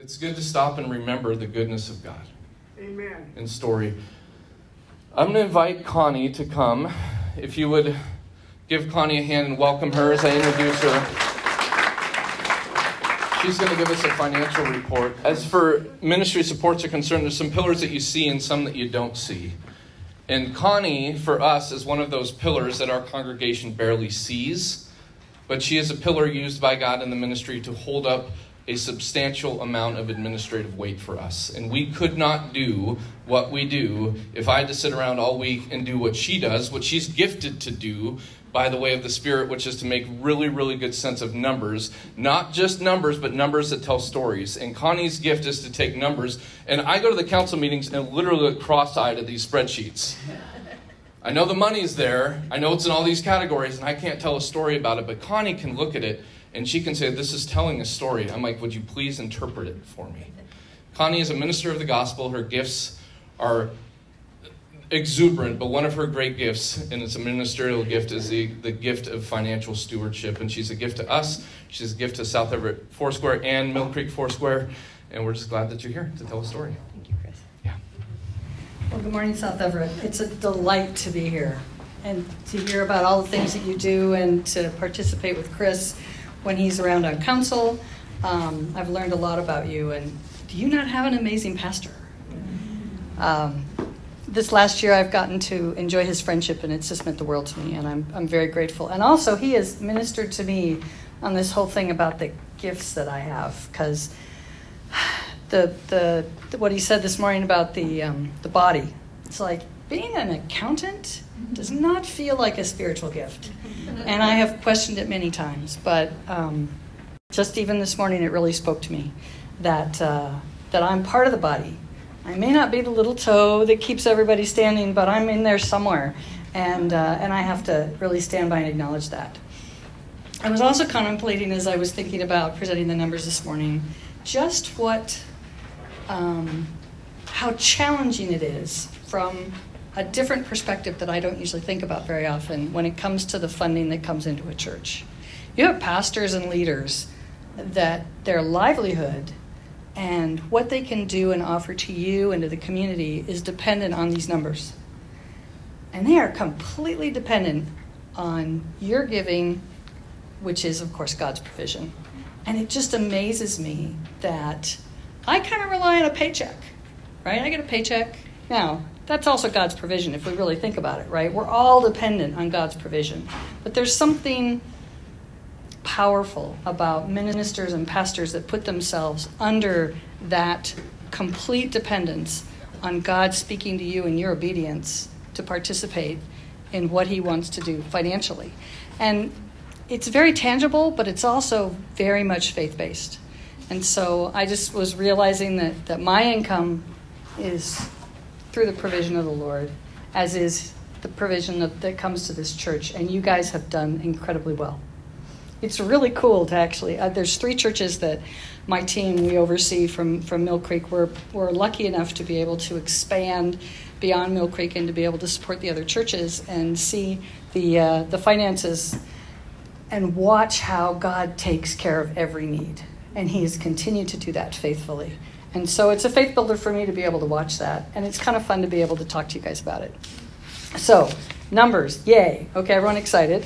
It's good to stop and remember the goodness of God. Amen. In story. I'm going to invite Connie to come. If you would give Connie a hand and welcome her as I introduce her. She's going to give us a financial report. As for ministry supports are concerned, there's some pillars that you see and some that you don't see. And Connie, for us, is one of those pillars that our congregation barely sees. But she is a pillar used by God in the ministry to hold up a substantial amount of administrative weight for us. And we could not do what we do if I had to sit around all week and do what she does, what she's gifted to do by the way of the Spirit, which is to make really, really good sense of numbers. Not just numbers, but numbers that tell stories. And Connie's gift is to take numbers. And I go to the council meetings and literally look cross-eyed at these spreadsheets. I know the money's there. I know it's in all these categories, and I can't tell a story about it. But Connie can look at it, and she can say, this is telling a story. I'm like, would you please interpret it for me? Connie is a minister of the gospel. Her gifts are exuberant, but one of her great gifts, and it's a ministerial gift, is the gift of financial stewardship. And she's a gift to us. She's a gift to South Everett Foursquare and Mill Creek Foursquare. And we're just glad that you're here to tell a story. Thank you, Chris. Yeah. Well, good morning, South Everett. It's a delight to be here and to hear about all the things that you do and to participate with Chris when he's around on council. I've learned a lot about you, and do you not have an amazing pastor? This last year I've gotten to enjoy his friendship, and it's just meant the world to me, and I'm very grateful. And also he has ministered to me on this whole thing about the gifts that I have, because the what he said this morning about the body, it's like being an accountant does not feel like a spiritual gift. And I have questioned it many times, but just even this morning it really spoke to me that I'm part of the body. I may not be the little toe that keeps everybody standing, but I'm in there somewhere, and I have to really stand by and acknowledge that. I was also contemplating, as I was thinking about presenting the numbers this morning, just how challenging it is from a different perspective that I don't usually think about very often when it comes to the funding that comes into a church. You have pastors and leaders that their livelihood and what they can do and offer to you and to the community is dependent on these numbers. And they are completely dependent on your giving, which is, of course, God's provision. And it just amazes me that I kind of rely on a paycheck, right? I get a paycheck. Now, that's also God's provision if we really think about it, right? We're all dependent on God's provision. But there's something powerful about ministers and pastors that put themselves under that complete dependence on God speaking to you in your obedience to participate in what he wants to do financially. And it's very tangible, but it's also very much faith-based. And so I just was realizing that my income is through the provision of the Lord, as is the provision that comes to this church. And you guys have done incredibly well. It's really cool to actually, there's 3 churches that my team, we oversee from Mill Creek. We're lucky enough to be able to expand beyond Mill Creek and to be able to support the other churches and see the finances and watch how God takes care of every need. And he has continued to do that faithfully. And so it's a faith builder for me to be able to watch that. And it's kind of fun to be able to talk to you guys about it. So, numbers, yay. Okay, everyone excited?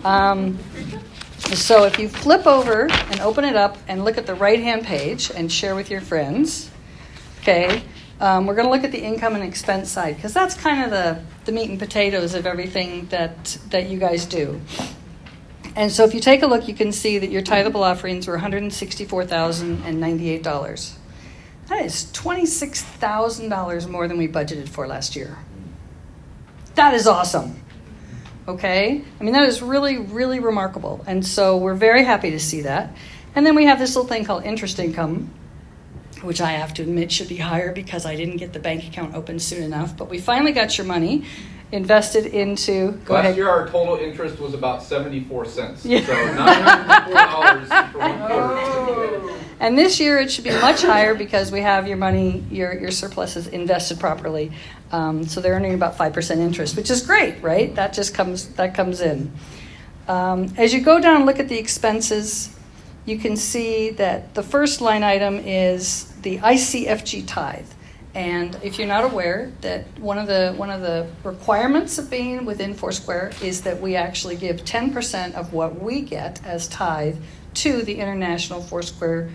So if you flip over and open it up and look at the right-hand page and share with your friends, okay, we're going to look at the income and expense side, because that's kind of the meat and potatoes of everything that you guys do. And so if you take a look, you can see that your tithable offerings were $164,098. That is $26,000 more than we budgeted for last year. That is awesome. Okay? I mean, that is really, really remarkable. And so we're very happy to see that. And then we have this little thing called interest income, which I have to admit should be higher because I didn't get the bank account open soon enough. But we finally got your money invested into... Last year, our total interest was about 74 cents. Yeah. So $904 for 1 quarter. And this year, it should be much higher because we have your money, your surpluses invested properly. So they're earning about 5% interest, which is great, right? That comes in. As you go down and look at the expenses, you can see that the first line item is the ICFG tithe. And if you're not aware, that one of the requirements of being within Foursquare is that we actually give 10% of what we get as tithe to the International Foursquare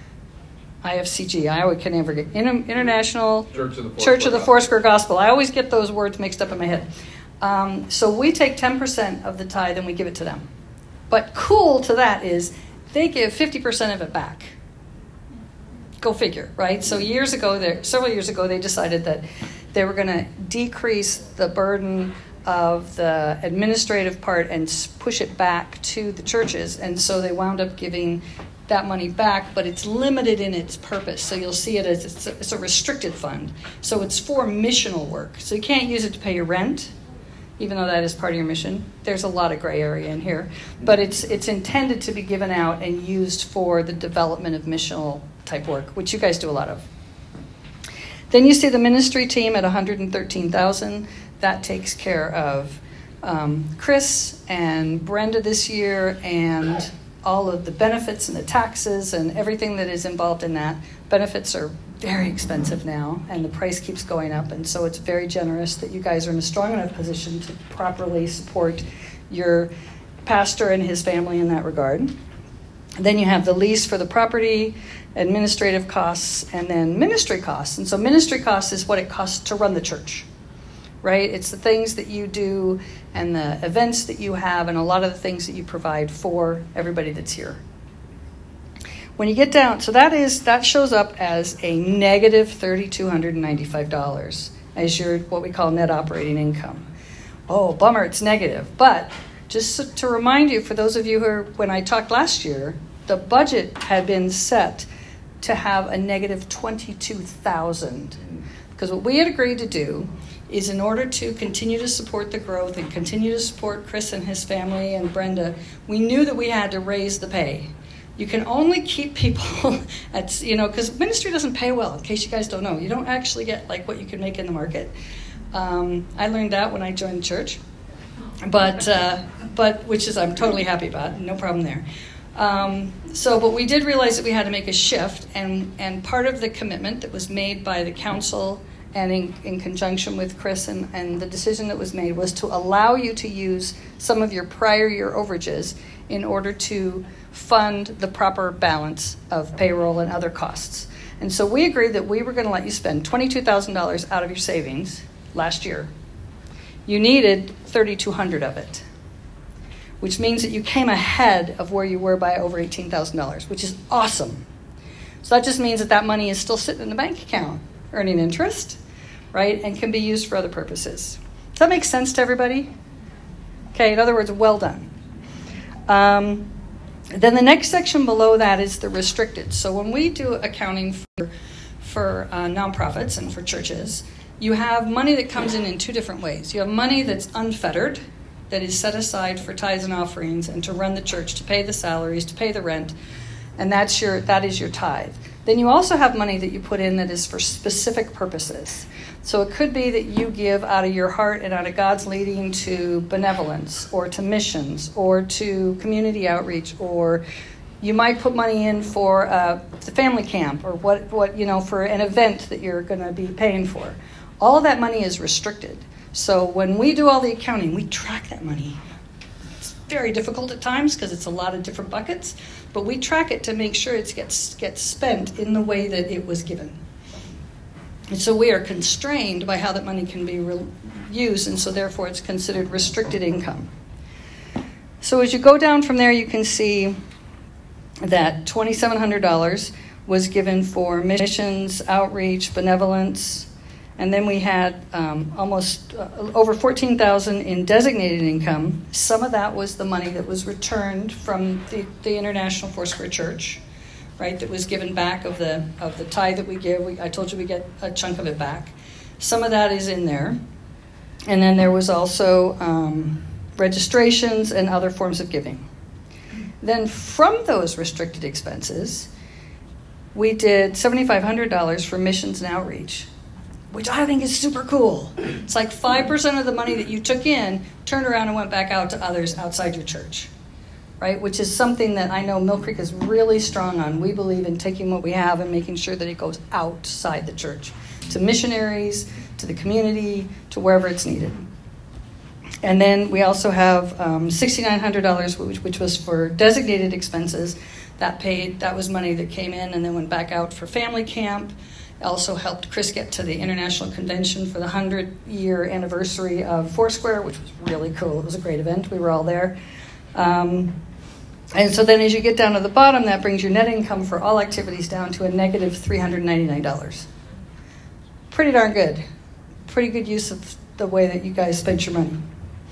IFCG. I always can never get International Church of the Foursquare Gospel. I always get those words mixed up in my head. So we take 10% of the tithe and we give it to them. But cool to that is they give 50% of it back. Go figure, right? So several years ago, they decided that they were going to decrease the burden of the administrative part and push it back to the churches. And so they wound up giving that money back, but it's limited in its purpose. So you'll see it as it's a restricted fund. So it's for missional work. So you can't use it to pay your rent, even though that is part of your mission. There's a lot of gray area in here. But it's intended to be given out and used for the development of missional type work, which you guys do a lot of. Then you see the ministry team at $113,000. That takes care of Chris and Brenda this year and all of the benefits and the taxes and everything that is involved in that. Benefits are very expensive now, and the price keeps going up, and so it's very generous that you guys are in a strong enough position to properly support your pastor and his family in that regard. Then you have the lease for the property, administrative costs, and then ministry costs. And so ministry costs is what it costs to run the church, right? It's the things that you do and the events that you have and a lot of the things that you provide for everybody that's here. When you get down, so that shows up as a negative $3,295 as your what we call net operating income. Oh, bummer, it's negative. But just to remind you, for those of you who when I talked last year, the budget had been set to have a negative $22,000. Because what we had agreed to do is in order to continue to support the growth and continue to support Chris and his family and Brenda, we knew that we had to raise the pay. You can only keep people at, because ministry doesn't pay well, in case you guys don't know. You don't actually get like what you can make in the market. I learned that when I joined the church, but which is I'm totally happy about, no problem there. But we did realize that we had to make a shift, and part of the commitment that was made by the council and in conjunction with Chris and the decision that was made was to allow you to use some of your prior year overages in order to fund the proper balance of payroll and other costs. And so we agreed that we were going to let you spend $22,000 out of your savings last year. You needed $3,200 of it, which means that you came ahead of where you were by over $18,000, which is awesome. So that just means that money is still sitting in the bank account, earning interest, right, and can be used for other purposes. Does that make sense to everybody? Okay, in other words, well done. Then the next section below that is the restricted. So when we do accounting for nonprofits and for churches, you have money that comes in two different ways. You have money that's unfettered, that is set aside for tithes and offerings and to run the church, to pay the salaries, to pay the rent, and that is your tithe. Then you also have money that you put in that is for specific purposes. So it could be that you give out of your heart and out of God's leading to benevolence or to missions or to community outreach, or you might put money in for the family camp or what for an event that you're going to be paying for. All of that money is restricted. So when we do all the accounting, we track that money. It's very difficult at times because it's a lot of different buckets, but we track it to make sure it gets spent in the way that it was given. And so we are constrained by how that money can be used, and so therefore it's considered restricted income. So as you go down from there, you can see that $2,700 was given for missions, outreach, benevolence, and then we had almost over $14,000 in designated income. Some of that was the money that was returned from the International Foursquare Church, right? That was given back of the tithe that we give. I told you we get a chunk of it back. Some of that is in there, and then there was also registrations and other forms of giving. Then from those restricted expenses, we did $7,500 for missions and outreach, which I think is super cool. It's like 5% of the money that you took in turned around and went back out to others outside your church, right? Which is something that I know Mill Creek is really strong on. We believe in taking what we have and making sure that it goes outside the church, to missionaries, to the community, to wherever it's needed. And then we also have $6,900, which was for designated expenses. That was money that came in and then went back out for family camp. It also helped Chris get to the International Convention for the 100-year anniversary of Foursquare, which was really cool. It was a great event. We were all there. And so then as you get down to the bottom, that brings your net income for all activities down to a negative $399. Pretty darn good. Pretty good use of the way that you guys spent your money.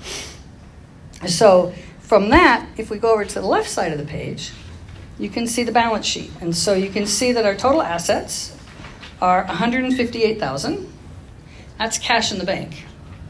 So from that, if we go over to the left side of the page, you can see the balance sheet. And so you can see that our total assets are $158,000. That's cash in the bank.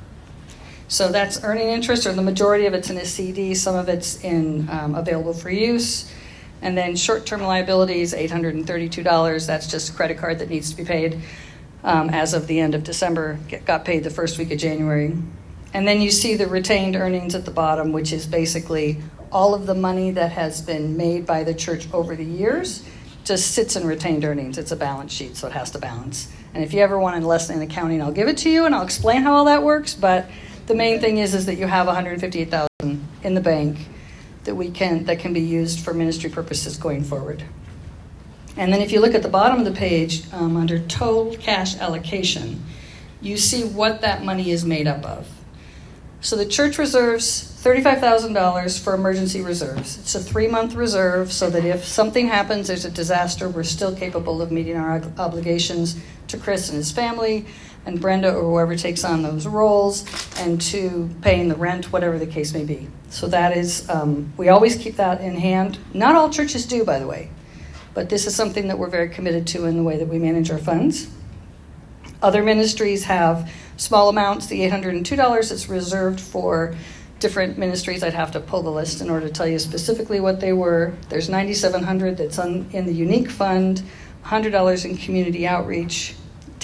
So that's earning interest, or the majority of it's in a CD, some of it's in available for use. And then short-term liabilities, $832. That's just a credit card that needs to be paid as of the end of December. Got paid the first week of January. And then you see the retained earnings at the bottom, which is basically all of the money that has been made by the church over the years just sits in retained earnings. It's a balance sheet, so it has to balance. And if you ever want a lesson in accounting, I'll give it to you and I'll explain how all that works. But the main thing is that you have $158,000 in the bank that can be used for ministry purposes going forward. And then if you look at the bottom of the page, under total cash allocation, you see what that money is made up of. So the church reserves $35,000 for emergency reserves. It's a 3-month reserve so that if something happens, there's a disaster, we're still capable of meeting our obligations to Chris and his family, and Brenda or whoever takes on those roles, and to paying the rent, whatever the case may be. So that is, we always keep that in hand. Not all churches do, by the way, but this is something that we're very committed to in the way that we manage our funds. Other ministries have small amounts. The $802 is reserved for different ministries. I'd have to pull the list in order to tell you specifically what they were. There's $9,700 that's in the unique fund, $100 in community outreach,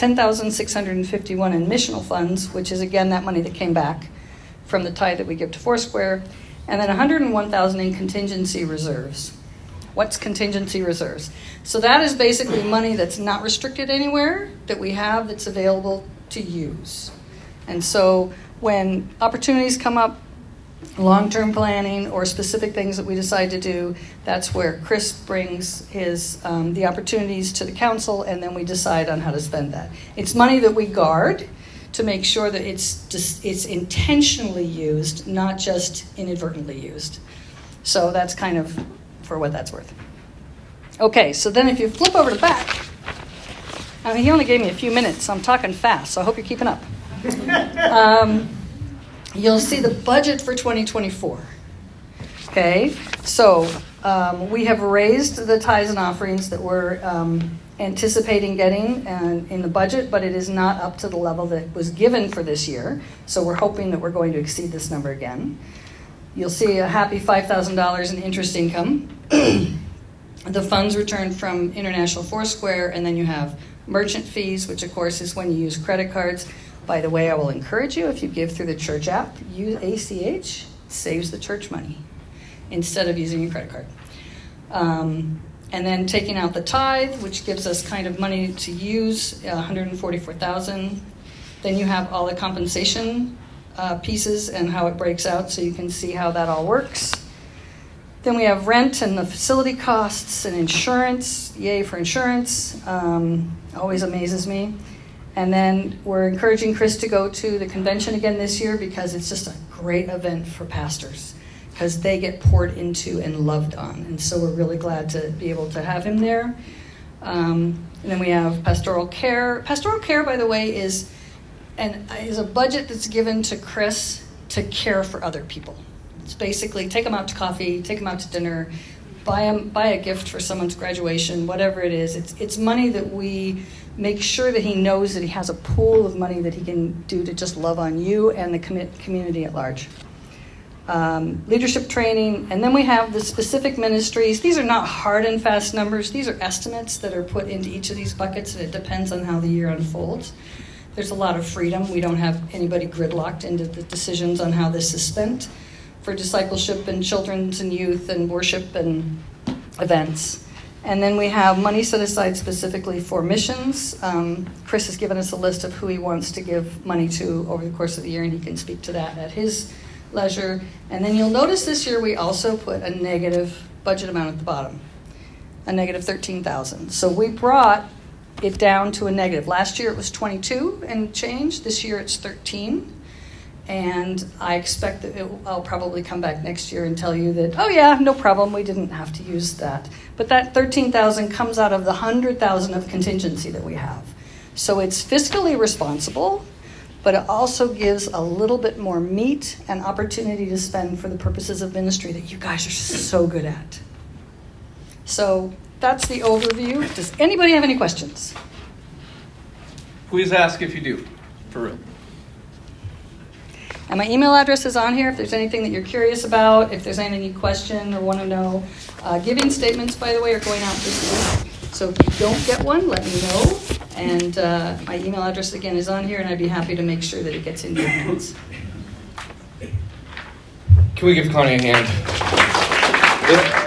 $10,651 in missional funds, which is again that money that came back from the tithe that we give to Foursquare, and then $101,000 in contingency reserves. What's contingency reserves? So that is basically money that's not restricted anywhere that we have that's available to use. And so when opportunities come up, long-term planning or specific things that we decide to do, that's where Chris brings his the opportunities to the council, and then we decide on how to spend that. It's money that we guard to make sure that it's intentionally used, not just inadvertently used. So that's kind of for what that's worth. Okay, so then if you flip over to the back, I mean, he only gave me a few minutes, so I'm talking fast, so I hope you're keeping up. You'll see the budget for 2024. Okay, so we have raised the tithes and offerings that we're anticipating getting in the budget, but it is not up to the level that was given for this year. So we're hoping that we're going to exceed this number again. You'll see a happy $5,000 in interest income. The funds returned from International Foursquare, and then you have merchant fees, which of course is when you use credit cards. By the way, I will encourage you, if you give through the church app, use ACH, saves the church money instead of using your credit card. And then taking out the tithe, which gives us kind of money to use, $144,000. Then you have all the compensation pieces and how it breaks out, so you can see how that all works. Then we have rent and the facility costs and insurance. Yay for insurance. Always amazes me. And then we're encouraging Chris to go to the convention again this year because it's just a great event for pastors because they get poured into and loved on. And so we're really glad to be able to have him there. And then we have pastoral care. Pastoral care, by the way, is a budget that's given to Chris to care for other people. It's basically take them out to coffee, take them out to dinner, buy a gift for someone's graduation, whatever it is. It's money that we make sure that he knows that he has a pool of money that he can do to just love on you and the community at large. Leadership training, and then we have the specific ministries. These are not hard and fast numbers. These are estimates that are put into each of these buckets, and it depends on how the year unfolds. There's a lot of freedom. We don't have anybody gridlocked into the decisions on how this is spent. For for discipleship and children's and youth and worship and events. And then we have money set aside specifically for missions. Chris has given us a list of who he wants to give money to over the course of the year, and he can speak to that at his leisure. And then you'll notice this year we also put a negative budget amount at the bottom, a negative $13,000. So we brought it down to a negative. Last year it was 22 and change. This year it's 13. And I expect that I'll probably come back next year and tell you that, oh yeah, no problem, we didn't have to use that. But that $13,000 comes out of the $100,000 of contingency that we have. So it's fiscally responsible, but it also gives a little bit more meat and opportunity to spend for the purposes of ministry that you guys are so good at. So that's the overview. Does anybody have any questions? Please ask if you do, for real. And my email address is on here if there's anything that you're curious about, if there's anything you question or want to know. Giving statements, by the way, are going out this week. So if you don't get one, let me know. And my email address, again, is on here, and I'd be happy to make sure that it gets into your hands. Can we give Connie a hand?